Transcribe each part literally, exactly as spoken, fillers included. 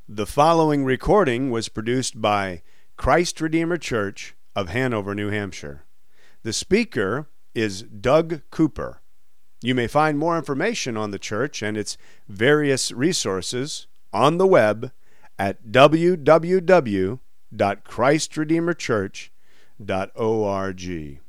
The following recording was produced by Christ Redeemer Church of Hanover, New Hampshire. The speaker is Doug Cooper. You may find more information on the church and its various resources on the web at w w w dot christ redeemer church dot org.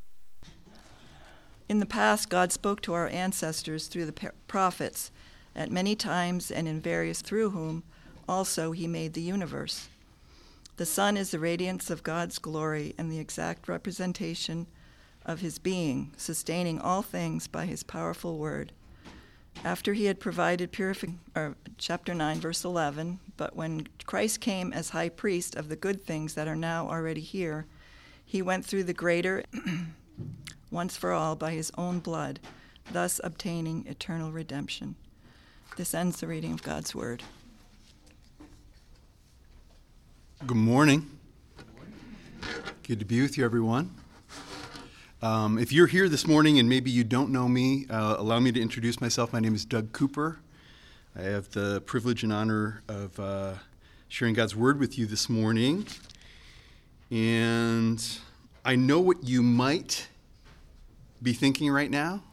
In the past, God spoke to our ancestors through the prophets at many times and in various through whom also he made the universe. The Son is the radiance of God's glory and the exact representation of his being, sustaining all things by his powerful word. After he had provided purification, or chapter nine, verse eleven, but when Christ came as high priest of the good things that are now already here, he went through the greater once for all by his own blood, thus obtaining eternal redemption. This ends the reading of God's word. Good morning. Good to be with you, everyone. Um, if you're here this morning and maybe you don't know me, uh, allow me to introduce myself. My name is Doug Cooper. I have the privilege and honor of uh, sharing God's word with you this morning. And I know what you might be thinking right now.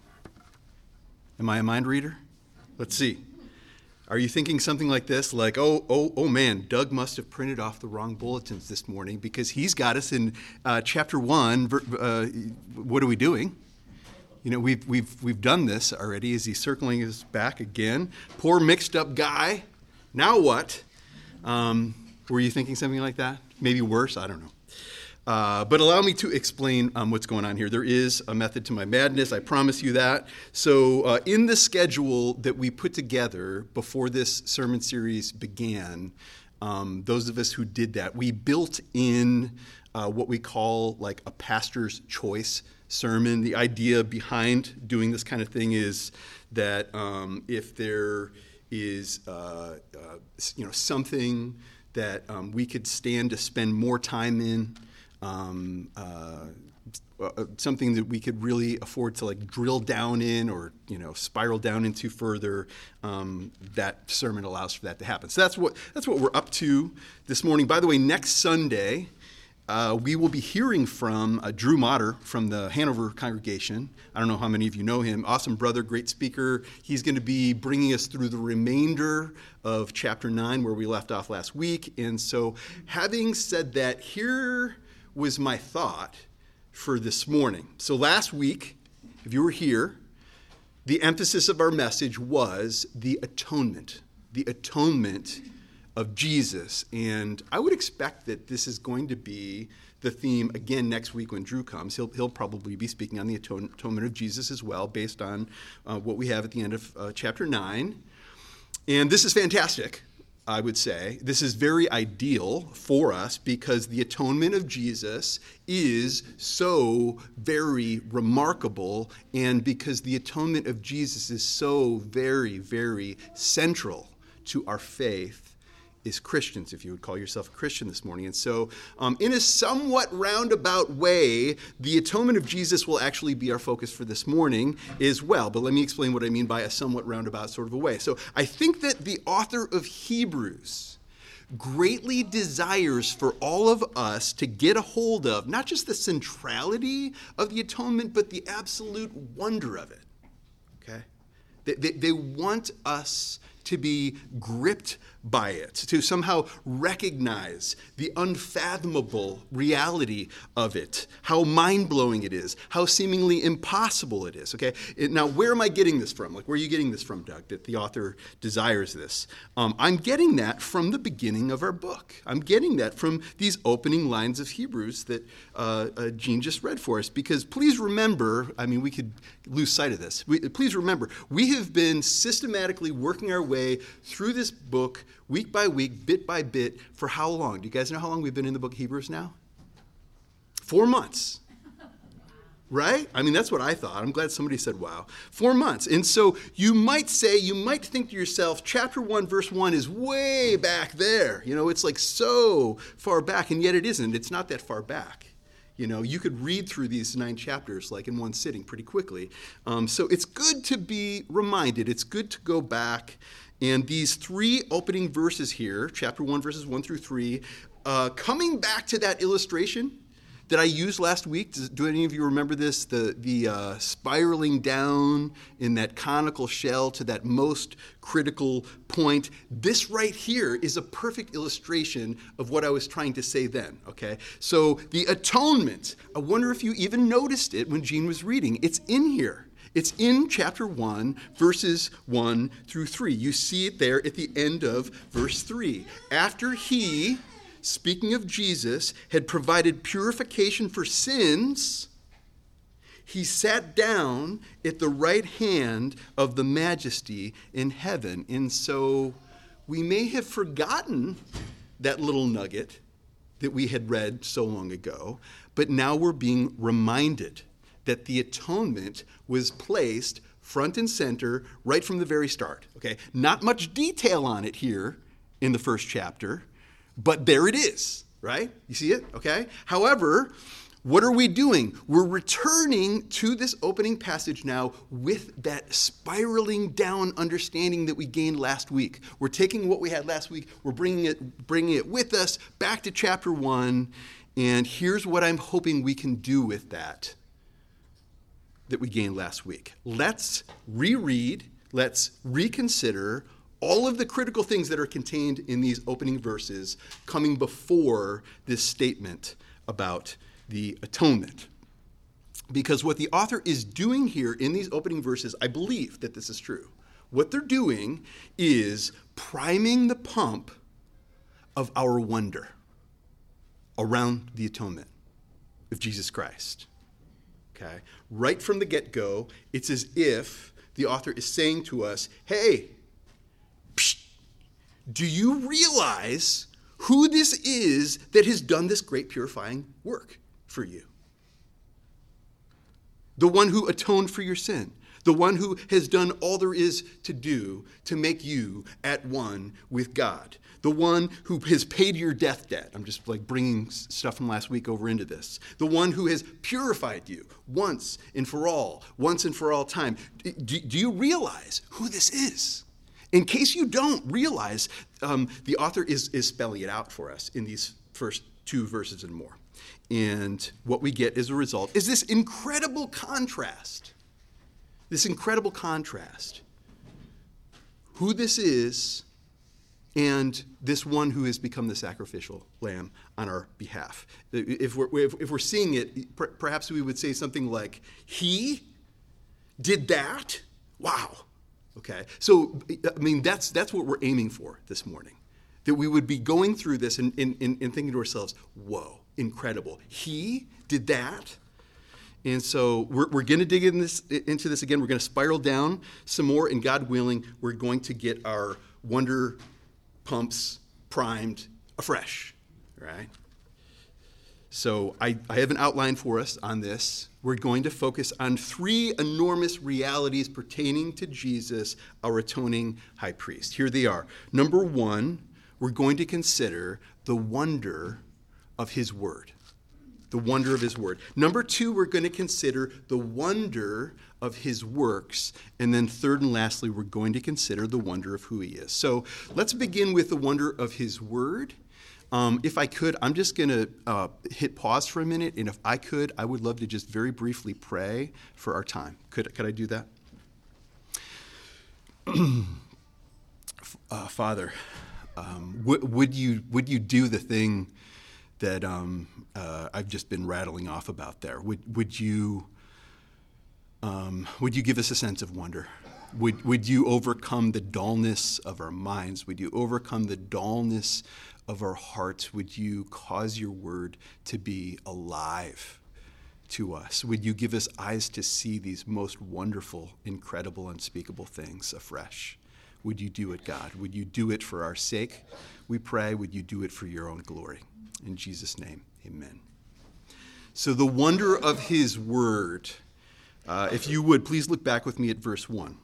Am I a mind reader? Let's see. Are you thinking something like this, like, oh, oh, oh man, Doug must have printed off the wrong bulletins this morning because he's got us in uh, chapter one. Uh, what are we doing? You know, we've we've we've done this already. Is he circling his back again? Poor mixed up guy. Now what? Um, were you thinking something like that? Maybe worse. I don't know. Uh, but allow me to explain um, what's going on here. There is a method to my madness, I promise you that. So uh, in the schedule that we put together before this sermon series began, um, those of us who did that, we built in uh, what we call like a pastor's choice sermon. The idea behind doing this kind of thing is that um, if there is uh, uh, you know something that um, we could stand to spend more time in, Um, uh, uh, something that we could really afford to like drill down in or, you know, spiral down into further, um, that sermon allows for that to happen. So that's what that's what we're up to this morning. By the way, next Sunday, uh, we will be hearing from uh, Drew Motter from the Hanover congregation. I don't know how many of you know him. Awesome brother, great speaker. He's going to be bringing us through the remainder of chapter nine where we left off last week. And so having said that, here was my thought for this morning. So last week, if you were here, the emphasis of our message was the atonement, the atonement of Jesus. And I would expect that this is going to be the theme again next week when Drew comes. He'll, he'll probably be speaking on the atone, atonement of Jesus as well, based on uh, what we have at the end of uh, chapter nine. And this is fantastic. I would say this is very ideal for us because the atonement of Jesus is so very remarkable, and because the atonement of Jesus is so very, very central to our faith as Christians, if you would call yourself a Christian this morning. And so um, in a somewhat roundabout way, the atonement of Jesus will actually be our focus for this morning as well. But let me explain what I mean by a somewhat roundabout sort of a way. So I think that the author of Hebrews greatly desires for all of us to get a hold of not just the centrality of the atonement, but the absolute wonder of it. Okay? They, they, they want us to be gripped by it, to somehow recognize the unfathomable reality of it, how mind-blowing it is, how seemingly impossible it is, okay? It, now, where am I getting this from? Like, where are you getting this from, Doug, that the author desires this? Um, I'm getting that from the beginning of our book. I'm getting that from these opening lines of Hebrews that uh, uh, Gene just read for us, because please remember, I mean, we could lose sight of this. We, please remember, we have been systematically working our way through this book week by week, bit by bit, for how long? Do you guys know how long we've been in the book of Hebrews now? Four months. Right? I mean, that's what I thought. I'm glad somebody said, wow. Four months. And so you might say, you might think to yourself, chapter one, verse one is way back there. You know, it's like so far back, and yet it isn't. It's not that far back. You know, you could read through these nine chapters like in one sitting pretty quickly. Um, so it's good to be reminded. It's good to go back And these three opening verses here, chapter one, verses one through three, uh, coming back to that illustration that I used last week. Does, do any of you remember this? The, the uh, spiraling down in that conical shell to that most critical point. This right here is a perfect illustration of what I was trying to say then, okay? So the atonement, I wonder if you even noticed it when Jean was reading. It's in here. It's in chapter one, verses one through three. You see it there at the end of verse three. After he, speaking of Jesus, had provided purification for sins, he sat down at the right hand of the Majesty in heaven. And so we may have forgotten that little nugget that we had read so long ago, but now we're being reminded that the atonement was placed front and center right from the very start. Okay, not much detail on it here in the first chapter, but there it is, right? You see it? Okay. However, what are we doing? We're returning to this opening passage now with that spiraling down understanding that we gained last week. We're taking what we had last week, we're bringing it, bringing it with us back to chapter one, and here's what I'm hoping we can do with that that we gained last week. Let's reread, let's reconsider all of the critical things that are contained in these opening verses coming before this statement about the atonement. Because what the author is doing here in these opening verses, I believe that this is true. What they're doing is priming the pump of our wonder around the atonement of Jesus Christ. Okay? Right from the get-go, it's as if the author is saying to us, hey, psh, do you realize who this is that has done this great purifying work for you? The one who atoned for your sin. The one who has done all there is to do to make you at one with God. The one who has paid your death debt. I'm just like bringing stuff from last week over into this. The one who has purified you once and for all, once and for all time. Do, do you realize who this is? In case you don't realize, um, the author is, is spelling it out for us in these first two verses and more. And what we get as a result is this incredible contrast. This incredible contrast. Who this is and this one who has become the sacrificial lamb on our behalf. If we're, if, if we're seeing it, per, perhaps we would say something like, he did that? Wow. Okay. So, I mean, that's that's what we're aiming for this morning. That we would be going through this and, and, and thinking to ourselves, whoa, incredible. He did that? And so we're, we're going to dig in this, into this again. We're going to spiral down some more, and God willing, we're going to get our wonder pumps primed afresh, right? So I, I have an outline for us on this. We're going to focus on three enormous realities pertaining to Jesus, our atoning high priest. Here they are. Number one, we're going to consider the wonder of his word. The wonder of his word. Number two, we're going to consider the wonder of his works. And then third and lastly, we're going to consider the wonder of who he is. So let's begin with the wonder of his word. Um, if I could, I'm just going to uh, hit pause for a minute. And if I could, I would love to just very briefly pray for our time. Could, could I do that? uh, Father, um, w- would you would you do the thing that um, uh, I've just been rattling off about there? Would would you um, would you give us a sense of wonder? Would would you overcome the dullness of our minds? Would you overcome the dullness of our hearts? Would you cause your word to be alive to us? Would you give us eyes to see these most wonderful, incredible, unspeakable things afresh? Would you do it, God? Would you do it for our sake? We pray, would you do it for your own glory? In Jesus' name, amen. So the wonder of his word. Uh, if you would, please look back with me at verse one.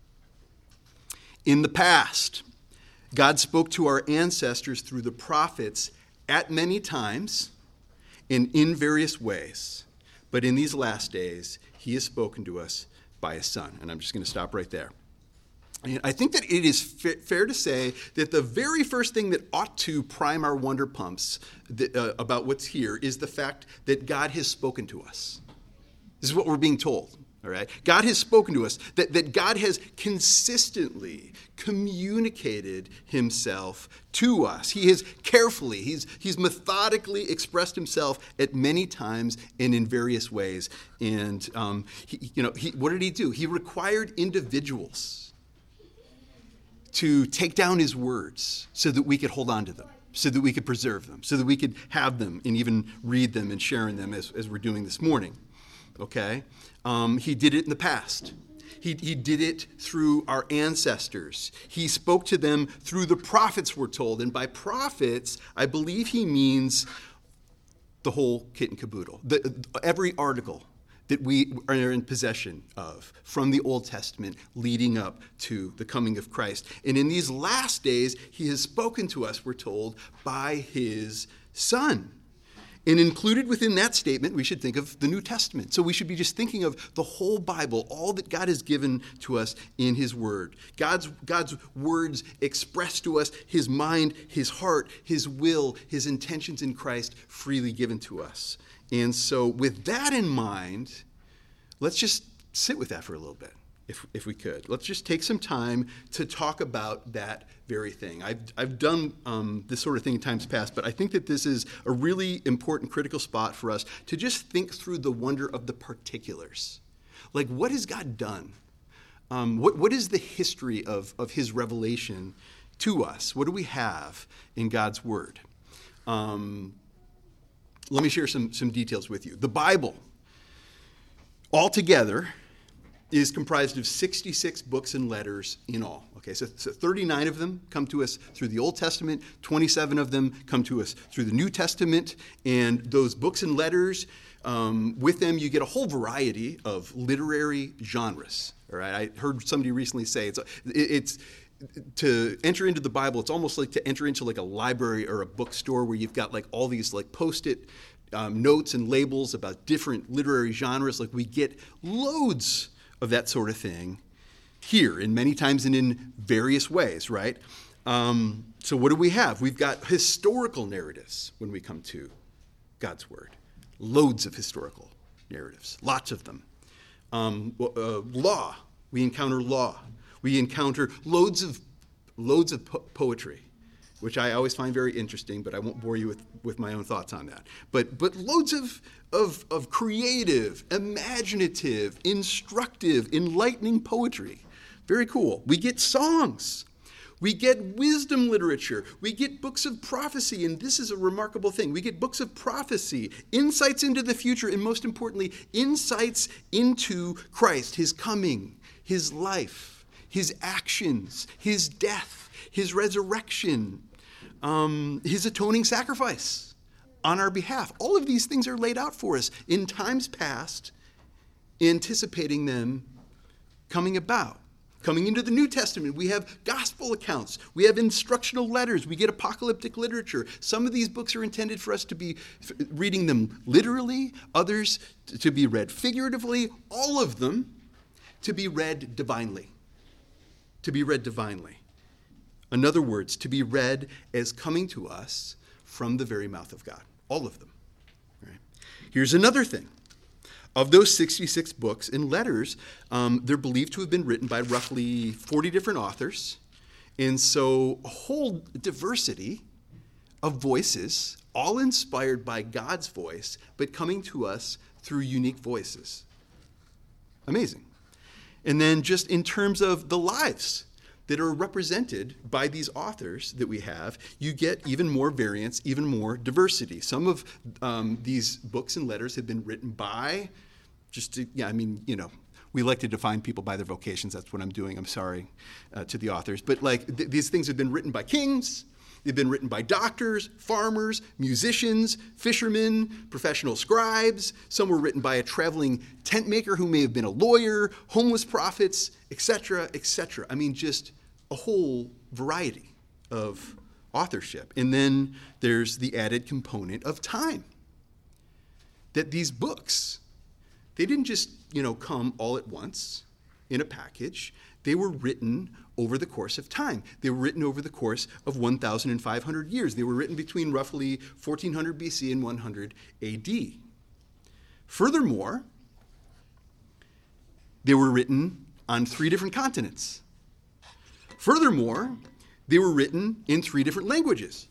In the past, God spoke to our ancestors through the prophets at many times and in various ways. But in these last days, he has spoken to us by his Son. And I'm just going to stop right there. And I think that it is fa- fair to say that the very first thing that ought to prime our wonder pumps that, uh, about what's here is the fact that God has spoken to us. This is what we're being told. All right? God has spoken to us, that, that God has consistently communicated himself to us. He has carefully, he's, he's methodically expressed himself at many times and in various ways. And, um, he, you know, he, what did he do? He required individuals to take down his words so that we could hold on to them, so that we could preserve them, so that we could have them and even read them and share in them as, as we're doing this morning. Okay? Um, he did it in the past. He, he did it through our ancestors. He spoke to them through the prophets, we're told. And by prophets, I believe he means the whole kit and caboodle. The, every article that we are in possession of from the Old Testament leading up to the coming of Christ. And in these last days, he has spoken to us, we're told, by his Son. And included within that statement, we should think of the New Testament. So we should be just thinking of the whole Bible, all that God has given to us in his word. God's, God's words express to us his mind, his heart, his will, his intentions in Christ freely given to us. And so with that in mind, let's just sit with that for a little bit, if if we could. Let's just take some time to talk about that very thing. I've, I've done um, this sort of thing in times past, but I think that this is a really important, critical spot for us to just think through the wonder of the particulars. Like, what has God done? Um, what what is the history of, of his revelation to us? What do we have in God's word? Um, let me share some, some details with you. The Bible, altogether, is comprised of sixty-six books and letters in all. Okay, so, so thirty-nine of them come to us through the Old Testament, twenty-seven of them come to us through the New Testament, and those books and letters, um, with them you get a whole variety of literary genres. All right, I heard somebody recently say it's it's to enter into the Bible. It's almost like to enter into like a library or a bookstore where you've got like all these like post-it um, notes and labels about different literary genres. Like we get loads of that sort of thing here, and many times and in various ways, right? Um, so what do we have? We've got historical narratives when we come to God's word. Loads of historical narratives, lots of them. Um, uh, law, we encounter law. We encounter loads of loads of po- poetry, which I always find very interesting, but I won't bore you with, with my own thoughts on that. But but loads of, of, of creative, imaginative, instructive, enlightening poetry. Very cool. We get songs. We get wisdom literature. We get books of prophecy, and this is a remarkable thing. We get books of prophecy, insights into the future, and most importantly, insights into Christ, his coming, his life, his actions, his death, his resurrection, um, his atoning sacrifice on our behalf. All of these things are laid out for us in times past, anticipating them coming about. Coming into the New Testament, we have gospel accounts. We have instructional letters. We get apocalyptic literature. Some of these books are intended for us to be reading them literally, others to be read figuratively, all of them to be read divinely. To be read divinely. In other words, to be read as coming to us from the very mouth of God. All of them. All right. Here's another thing. Of those sixty-six books and letters, um, they're believed to have been written by roughly forty different authors. And so a whole diversity of voices, all inspired by God's voice, but coming to us through unique voices. Amazing. And then just in terms of the lives that are represented by these authors that we have, you get even more variance, even more diversity. Some of um, these books and letters have been written by, just to, yeah, I mean, you know, we like to define people by their vocations. That's what I'm doing. I'm sorry uh, to the authors. But like th- these things have been written by kings. They've been written by doctors, farmers, musicians, fishermen, professional scribes. Some were written by a traveling tent maker who may have been a lawyer, homeless prophets, et cetera, et cetera. I mean, just a whole variety of authorship. And then there's the added component of time. That these books, they didn't just, you know, come all at once in a package. They were written over the course of time. They were written over the course of one thousand five hundred years. They were written between roughly fourteen hundred B C and one hundred A D. Furthermore, they were written on three different continents. Furthermore, they were written in three different languages.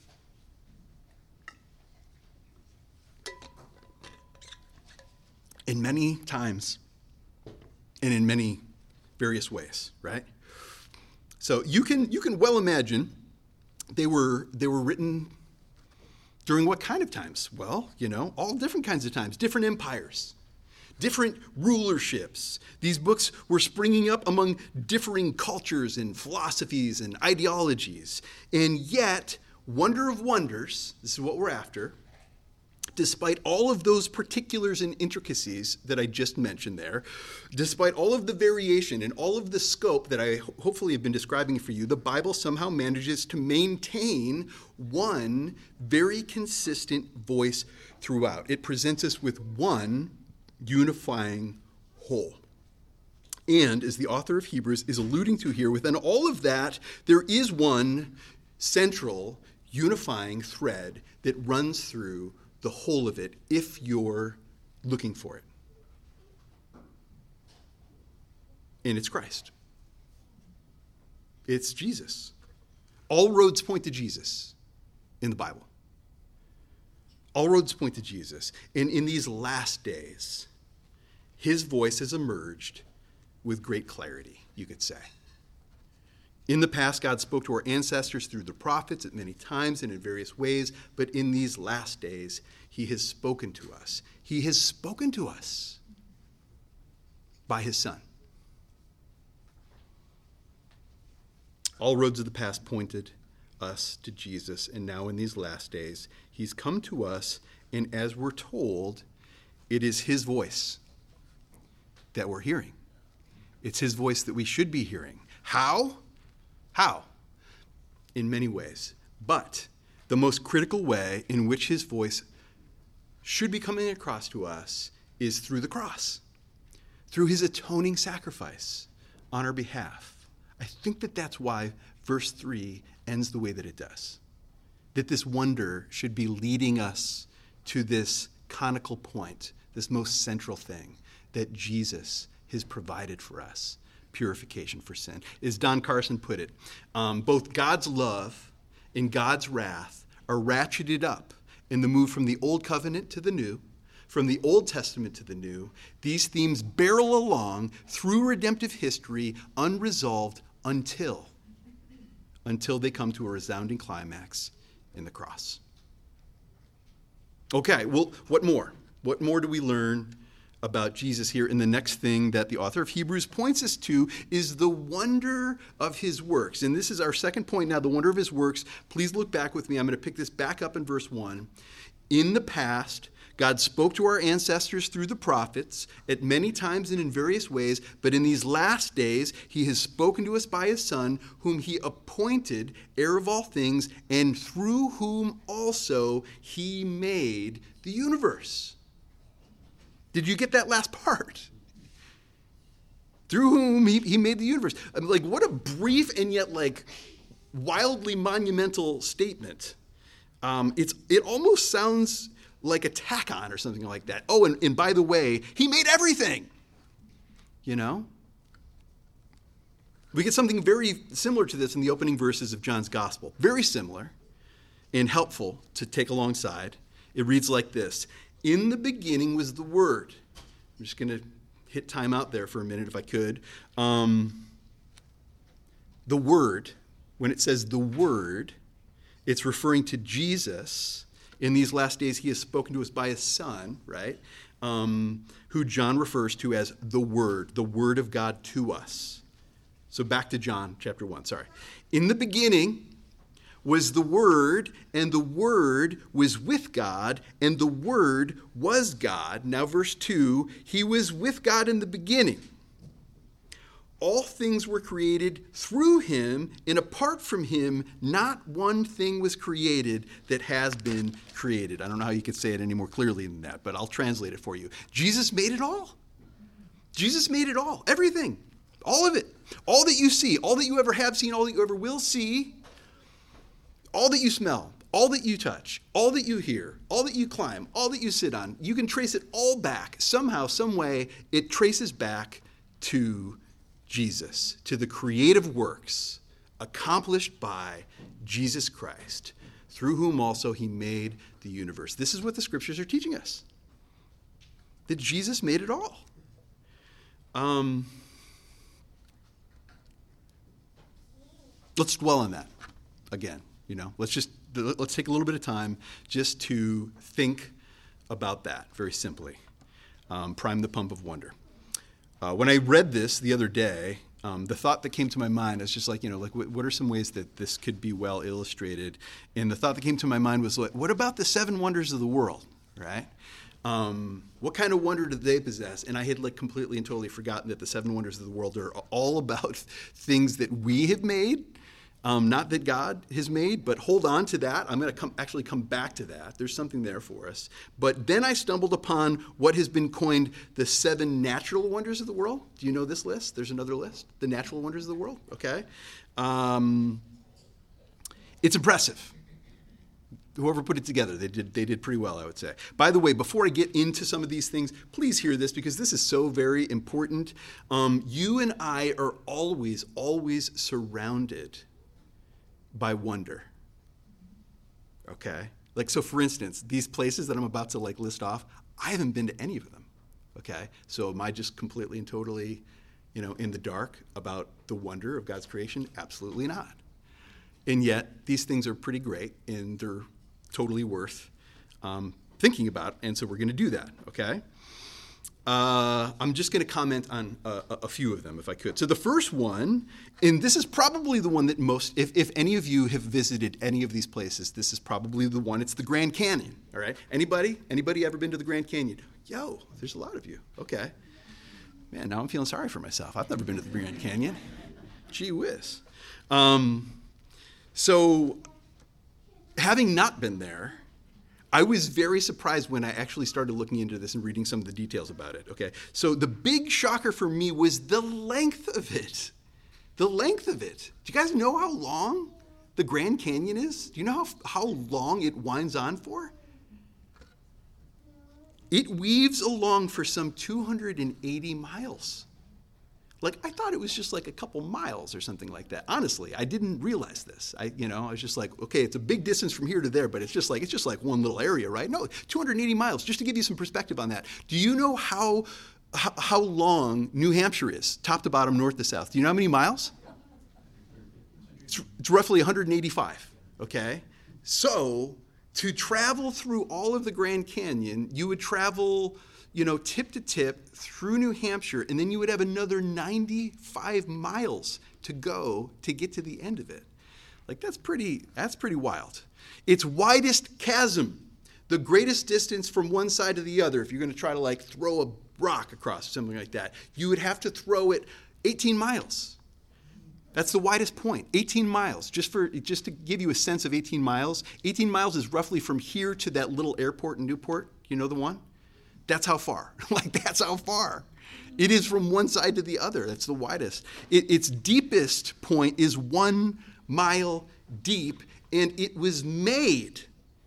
In many times and in many various ways, right? So you can you can well imagine they were they were written during what kind of times? Well, you know, all different kinds of times, different empires, different rulerships. These books were springing up among differing cultures and philosophies and ideologies. And yet, wonder of wonders, this is what we're after, despite all of those particulars and intricacies that I just mentioned there, despite all of the variation and all of the scope that I ho- hopefully have been describing for you, the Bible somehow manages to maintain one very consistent voice throughout. It presents us with one unifying whole. And as the author of Hebrews is alluding to here, within all of that, there is one central unifying thread that runs through the whole of it if you're looking for it. And it's Christ. It's Jesus. All roads point to Jesus in the Bible. All roads point to Jesus. And in these last days, his voice has emerged with great clarity, you could say. In the past, God spoke to our ancestors through the prophets at many times and in various ways, but in these last days, he has spoken to us. He has spoken to us by his Son. All roads of the past pointed us to Jesus, and now in these last days, he's come to us, and as we're told, it is his voice that we're hearing. It's his voice that we should be hearing. How? How? In many ways. But the most critical way in which his voice should be coming across to us is through the cross, through his atoning sacrifice on our behalf. I think that that's why verse three ends the way that it does. That this wonder should be leading us to this conical point, this most central thing, that Jesus has provided for us. Purification for sin. As Don Carson put it, um, both God's love and God's wrath are ratcheted up in the move from the Old Covenant to the New, from the Old Testament to the New. These themes barrel along through redemptive history unresolved until, until they come to a resounding climax in the cross. Okay, well, what more? What more do we learn about Jesus here? And the next thing that the author of Hebrews points us to is the wonder of his works. And this is our second point now, the wonder of his works. Please look back with me. I'm going to pick this back up in verse one. In the past, God spoke to our ancestors through the prophets at many times and in various ways, but in these last days, he has spoken to us by his Son, whom he appointed heir of all things, and through whom also he made the universe. Did you get that last part? Through whom he, he made the universe. I mean, like, what a brief and yet, like, wildly monumental statement. Um, it's it almost sounds like a tack-on or something like that. Oh, and, and by the way, he made everything. You know? We get something very similar to this in the opening verses of John's Gospel. Very similar and helpful to take alongside. It reads like this. In the beginning was the Word. I'm just going to hit time out there for a minute if I could. Um, the Word, when it says the Word, it's referring to Jesus. In these last days, he has spoken to us by his Son, right? Um, who John refers to as the Word, the Word of God to us. So back to John chapter one, sorry. In the beginning was the Word, and the Word was with God, and the Word was God. Now verse two, he was with God in the beginning. All things were created through him, and apart from him, not one thing was created that has been created. I don't know how you could say it any more clearly than that, but I'll translate it for you. Jesus made it all. Jesus made it all. Everything. All of it. All that you see, all that you ever have seen, all that you ever will see, all that you smell, all that you touch, all that you hear, all that you climb, all that you sit on, you can trace it all back. Somehow, some way, it traces back to Jesus, to the creative works accomplished by Jesus Christ, through whom also he made the universe. This is what the scriptures are teaching us, that Jesus made it all. Um, let's dwell on that again. You know, let's just let's take a little bit of time just to think about that very simply. Um, prime the pump of wonder. Uh, when I read this the other day, um, the thought that came to my mind is just like, you know, like what, what are some ways that this could be well illustrated? And the thought that came to my mind was like, what about the seven wonders of the world, right? Um, what kind of wonder do they possess? And I had like completely and totally forgotten that the seven wonders of the world are all about things that we have made. Um, not that God has made, but hold on to that. I'm going to come, actually come back to that. There's something there for us. But then I stumbled upon what has been coined the seven natural wonders of the world. Do you know this list? There's another list. The natural wonders of the world. Okay. Um, it's impressive. Whoever put it together, they did they did pretty well, I would say. By the way, before I get into some of these things, please hear this because this is so very important. Um, you and I are always, always surrounded by wonder. Okay? Like, so for instance, these places that I'm about to like list off, I haven't been to any of them. Okay? So am I just completely and totally, you know, in the dark about the wonder of God's creation? Absolutely not. And yet, these things are pretty great and they're totally worth um, thinking about. And so we're going to do that. Okay? Uh, I'm just going to comment on a, a few of them, if I could. So the first one, and this is probably the one that most, if, if any of you have visited any of these places, this is probably the one. It's the Grand Canyon, all right? Anybody? Anybody ever been to the Grand Canyon? Yo, there's a lot of you. Okay. Man, now I'm feeling sorry for myself. I've never been to the Grand Canyon. Gee whiz. Um, so having not been there, I was very surprised when I actually started looking into this and reading some of the details about it, okay? So the big shocker for me was the length of it. The length of it. Do you guys know how long the Grand Canyon is? Do you know how, how long it winds on for? It weaves along for some two hundred eighty miles. Like, I thought it was just like a couple miles or something like that. Honestly, I didn't realize this. I, you know, I was just like, okay, it's a big distance from here to there, but it's just like, it's just like one little area, right? No, two hundred eighty miles, just to give you some perspective on that. Do you know how, how, how long New Hampshire is, top to bottom, north to south? Do you know how many miles? It's, it's roughly one hundred eighty-five, okay? So, to travel through all of the Grand Canyon, you would travel, you know, tip to tip through New Hampshire, and then you would have another ninety-five miles to go to get to the end of it. Like, that's pretty, that's pretty wild. Its widest chasm, the greatest distance from one side to the other, if you're going to try to, like, throw a rock across, something like that, you would have to throw it eighteen miles. That's the widest point, eighteen miles. Just for just to give you a sense of eighteen miles, eighteen miles is roughly from here to that little airport in Newport. You know the one? That's how far. Like, that's how far. It is from one side to the other. That's the widest. It, its deepest point is one mile deep, and it was made.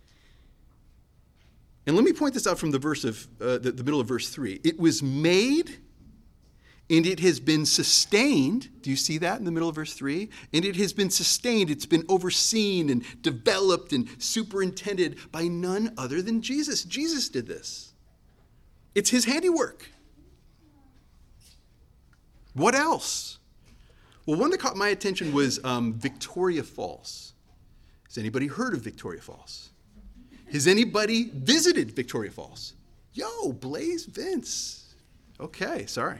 And let me point this out from the verse of uh, the, the middle of verse three. It was made, and it has been sustained. Do you see that in the middle of verse three? And it has been sustained. It's been overseen and developed and superintended by none other than Jesus. Jesus did this. It's his handiwork. What else? Well, one that caught my attention was um, Victoria Falls. Has anybody heard of Victoria Falls? Has anybody visited Victoria Falls? Yo, Blaze, Vince. Okay, sorry.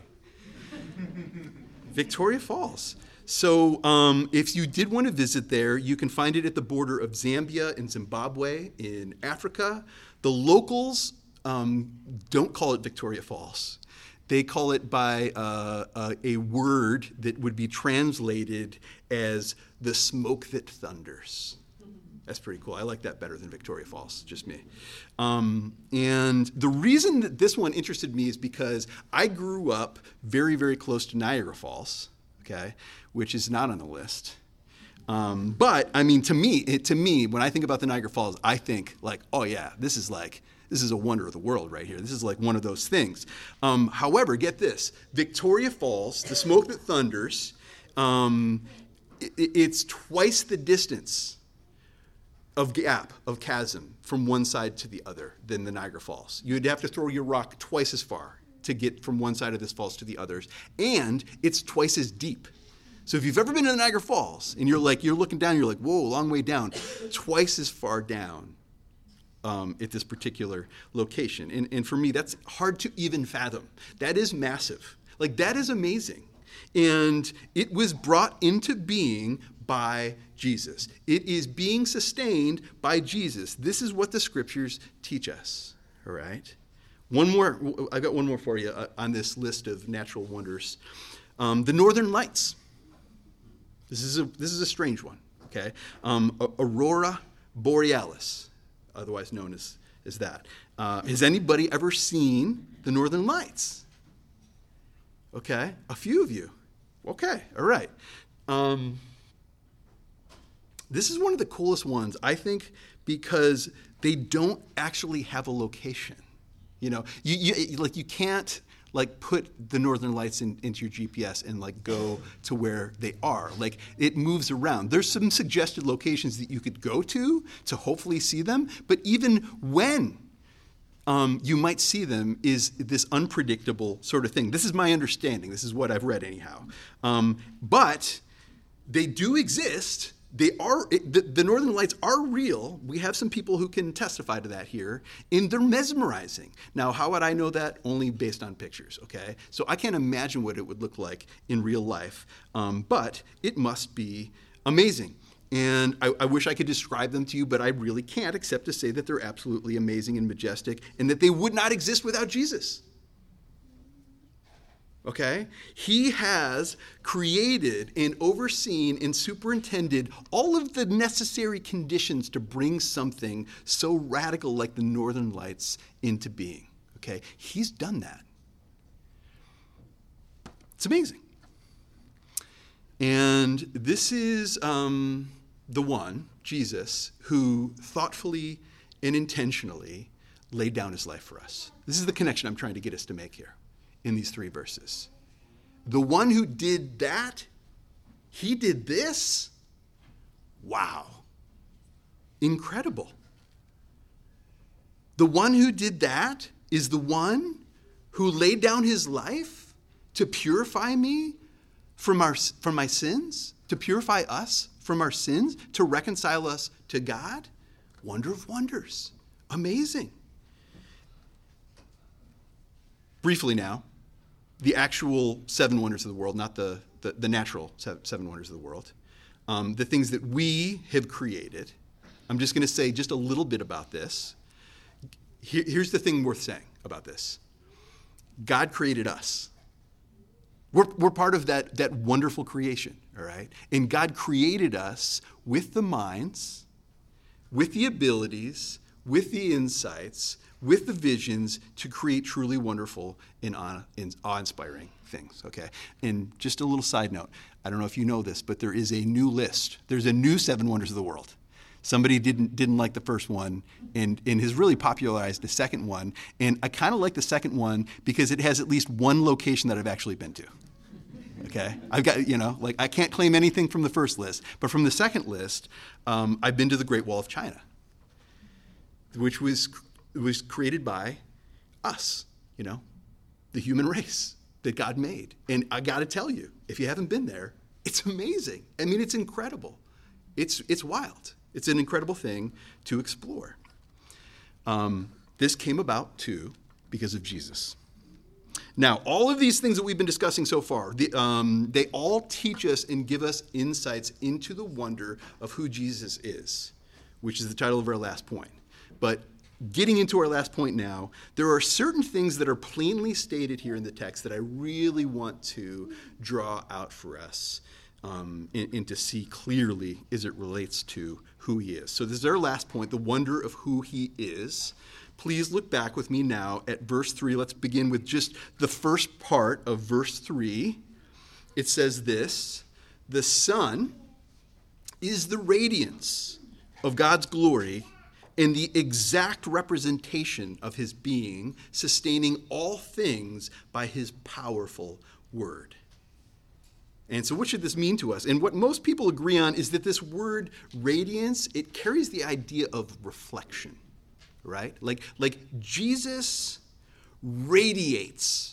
Victoria Falls. So um, if you did want to visit there, you can find it at the border of Zambia and Zimbabwe in Africa. The locals Um, don't call it Victoria Falls. They call it by uh, uh, a word that would be translated as the smoke that thunders. That's pretty cool. I like that better than Victoria Falls, just me. Um, and the reason that this one interested me is because I grew up very, very close to Niagara Falls, okay, which is not on the list. Um, but, I mean, to me, it, to me, when I think about the Niagara Falls, I think like, oh yeah, this is like, this is a wonder of the world right here. This is like one of those things. Um, however, get this, Victoria Falls, the smoke that thunders, um, it, it's twice the distance of gap, of chasm, from one side to the other than the Niagara Falls. You'd have to throw your rock twice as far to get from one side of this falls to the others, and it's twice as deep. So if you've ever been to the Niagara Falls, and you're like, you're looking down, you're like, whoa, long way down, twice as far down um, at this particular location. And, and for me, that's hard to even fathom. That is massive. Like, that is amazing. And it was brought into being by Jesus. It is being sustained by Jesus. This is what the scriptures teach us, all right? One more, I got one more for you uh, on this list of natural wonders. Um, the Northern Lights. This is a this is a strange one, okay? Um, Aurora Borealis, otherwise known as, as that. Uh, has anybody ever seen the Northern Lights? Okay, a few of you. Okay, all right. Um, this is one of the coolest ones, I think, because they don't actually have a location. You know, you, you like you can't like put the Northern Lights in, into your G P S and like go to where they are. Like, it moves around. There's some suggested locations that you could go to to hopefully see them, but even when um, you might see them is this unpredictable sort of thing. This is my understanding. This is what I've read anyhow. Um, but they do exist. They are the, the Northern Lights are real. We have some people who can testify to that here, and they're mesmerizing. Now, how would I know that? Only based on pictures, okay? So I can't imagine what it would look like in real life, um, but it must be amazing. And I, I wish I could describe them to you, but I really can't, except to say that they're absolutely amazing and majestic, and that they would not exist without Jesus. Okay? He has created and overseen and superintended all of the necessary conditions to bring something so radical like the Northern Lights into being. Okay? He's done that. It's amazing. And this is um, the one, Jesus, who thoughtfully and intentionally laid down his life for us. This is the connection I'm trying to get us to make here in these three verses. The one who did that, he did this? Wow. Incredible. The one who did that is the one who laid down his life to purify me from our from my sins, to purify us from our sins, to reconcile us to God. Wonder of wonders. Amazing. Briefly now, the actual seven wonders of the world, not the, the, the natural seven wonders of the world, um, the things that we have created. I'm just going to say just a little bit about this. Here, here's the thing worth saying about this. God created us. We're, we're part of that, that wonderful creation, all right? And God created us with the minds, with the abilities, with the insights, with the visions to create truly wonderful and awe-inspiring things, okay? And just a little side note, I don't know if you know this, but there is a new list. There's a new seven wonders of the world. Somebody didn't didn't like the first one and, and has really popularized the second one. And I kind of like the second one because it has at least one location that I've actually been to, okay? I've got, you know, like I can't claim anything from the first list, but from the second list, um, I've been to the Great Wall of China, which was... It was created by us, you know, the human race that God made. And I got to tell you, if you haven't been there, it's amazing. I mean, it's incredible. It's it's wild. It's an incredible thing to explore. Um, this came about, too, because of Jesus. Now, all of these things that we've been discussing so far, the, um, they all teach us and give us insights into the wonder of who Jesus is, which is the title of our last point. But getting into our last point now, there are certain things that are plainly stated here in the text that I really want to draw out for us. um, and, and to see clearly as it relates to who he is. So this is our last point, the wonder of who he is. Please look back with me now at verse three. Let's begin with just the first part of verse three. It says this, the Son is the radiance of God's glory and the exact representation of his being, sustaining all things by his powerful word. And so what should this mean to us? And what most people agree on is that this word radiance, it carries the idea of reflection, right? Like, like Jesus radiates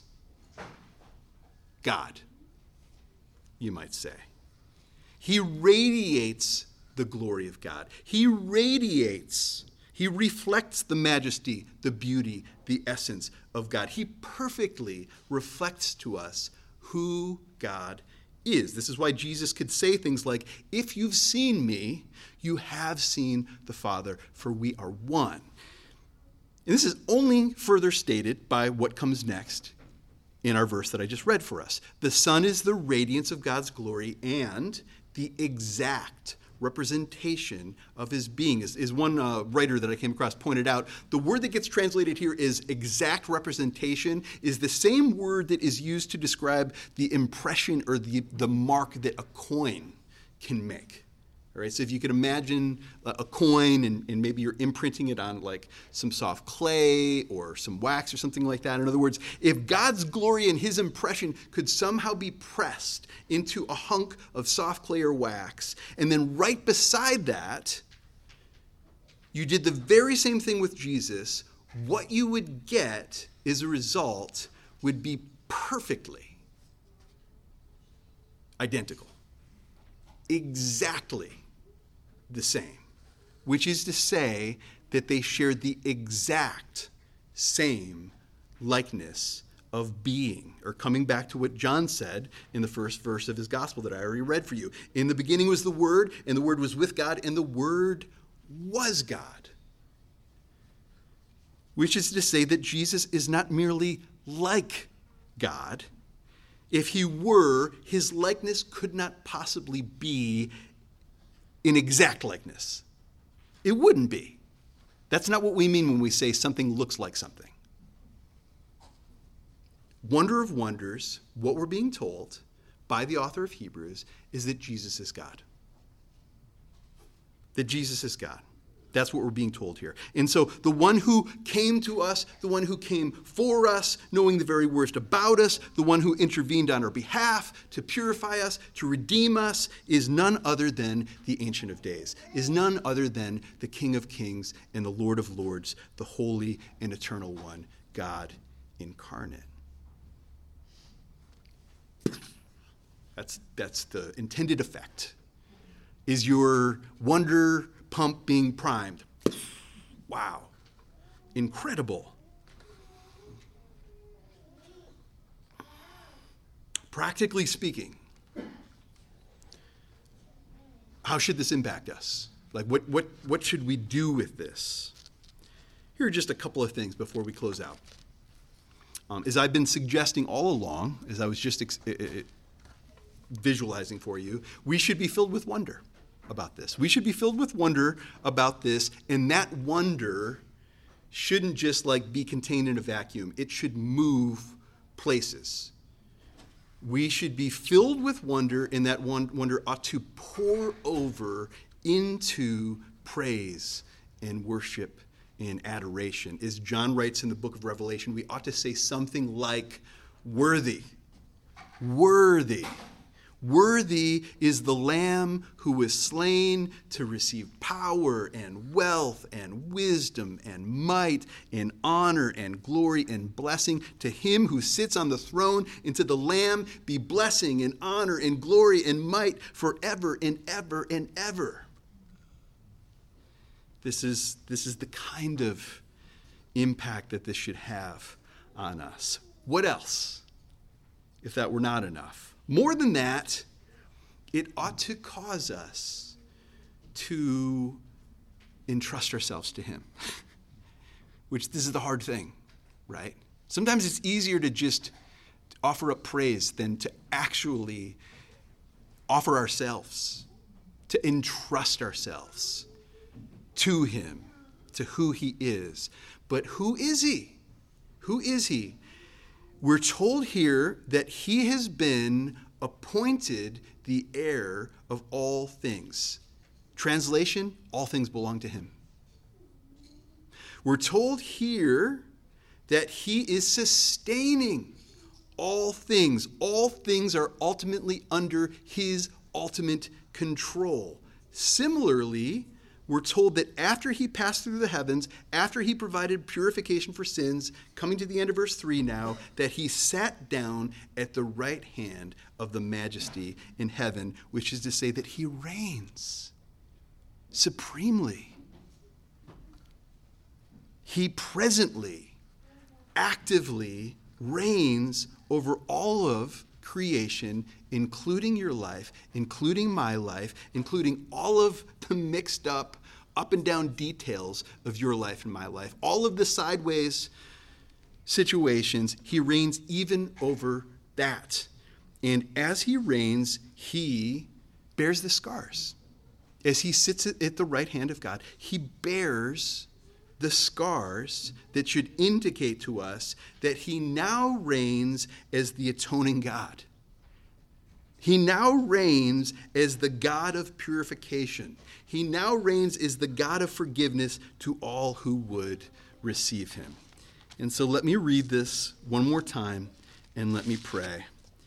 God, you might say. He radiates the glory of God. He radiates, he reflects the majesty, the beauty, the essence of God. He perfectly reflects to us who God is. This is why Jesus could say things like, if you've seen me, you have seen the Father, for we are one. And this is only further stated by what comes next in our verse that I just read for us. The Son is the radiance of God's glory and the exact representation of his being. Is, is one uh, writer that I came across pointed out, the word that gets translated here is exact representation, is the same word that is used to describe the impression or the, the mark that a coin can make. All right, so if you could imagine a coin and, and maybe you're imprinting it on like some soft clay or some wax or something like that. In other words, if God's glory and his impression could somehow be pressed into a hunk of soft clay or wax, and then right beside that, you did the very same thing with Jesus, what you would get as a result would be perfectly identical. Exactly the same, which is to say that they shared the exact same likeness of being, or coming back to what John said in the first verse of his gospel that I already read for you. In the beginning was the Word, and the Word was with God, and the Word was God. Which is to say that Jesus is not merely like God. If he were, his likeness could not possibly be an exact likeness. It wouldn't be. That's not what we mean when we say something looks like something. Wonder of wonders, what we're being told by the author of Hebrews is that Jesus is God. That Jesus is God. That's what we're being told here. And so the one who came to us, the one who came for us, knowing the very worst about us, the one who intervened on our behalf to purify us, to redeem us, is none other than the Ancient of Days, is none other than the King of Kings and the Lord of Lords, the Holy and Eternal One, God incarnate. That's, that's the intended effect. Is your wonder pump being primed? Wow. Incredible. Practically speaking, how should this impact us? Like, what, what, what should we do with this? Here are just a couple of things before we close out. Um, as I've been suggesting all along, as I was just ex- it, it, visualizing for you, we should be filled with wonder about this. We should be filled with wonder about this, and that wonder shouldn't just like be contained in a vacuum. It should move places. We should be filled with wonder, and that wonder ought to pour over into praise and worship and adoration. As John writes in the book of Revelation, we ought to say something like, worthy, worthy. Worthy is the Lamb who was slain to receive power and wealth and wisdom and might and honor and glory and blessing. To him who sits on the throne and to the Lamb be blessing and honor and glory and might forever and ever and ever. This is, this is the kind of impact that this should have on us. What else, if that were not enough? More than that, it ought to cause us to entrust ourselves to him, which this is the hard thing, right? Sometimes it's easier to just offer up praise than to actually offer ourselves, to entrust ourselves to him, to who he is. But who is he? Who is he? We're told here that he has been appointed the heir of all things. Translation, all things belong to him. We're told here that he is sustaining all things. All things are ultimately under his ultimate control. Similarly, we're told that after he passed through the heavens, after he provided purification for sins, coming to the end of verse three now, that he sat down at the right hand of the majesty in heaven, which is to say that he reigns supremely. He presently, actively reigns over all of creation, including your life, including my life, including all of the mixed up, up and down details of your life and my life, all of the sideways situations. He reigns even over that. And as he reigns, he bears the scars. As he sits at the right hand of God, he bears the scars that should indicate to us that he now reigns as the atoning God. He now reigns as the God of purification. He now reigns as the God of forgiveness to all who would receive him. And so let me read this one more time and let me pray.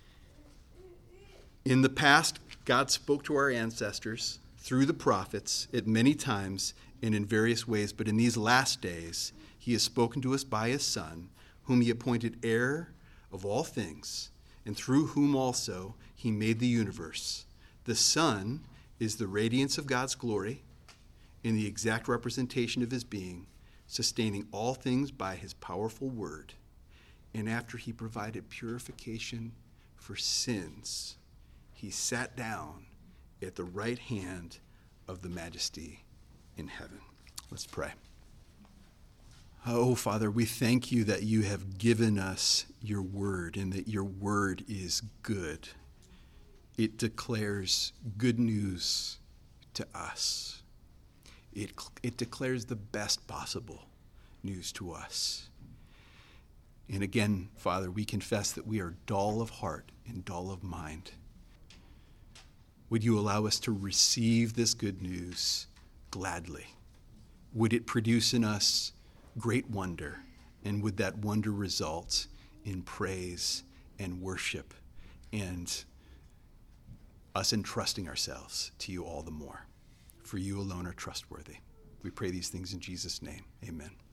In the past, God spoke to our ancestors through the prophets at many times and in various ways, but in these last days, he has spoken to us by his Son, whom he appointed heir of all things, and through whom also he made the universe. The Son is the radiance of God's glory in the exact representation of his being, sustaining all things by his powerful word. And after he provided purification for sins, he sat down at the right hand of the majesty in heaven. Let's pray. Oh, Father, we thank you that you have given us your word and that your word is good. It declares good news to us. It, it declares the best possible news to us. And again, Father, we confess that we are dull of heart and dull of mind. Would you allow us to receive this good news gladly? Would it produce in us great wonder? And would that wonder result in praise and worship and us entrusting ourselves to you all the more? For you alone are trustworthy. We pray these things in Jesus' name. Amen.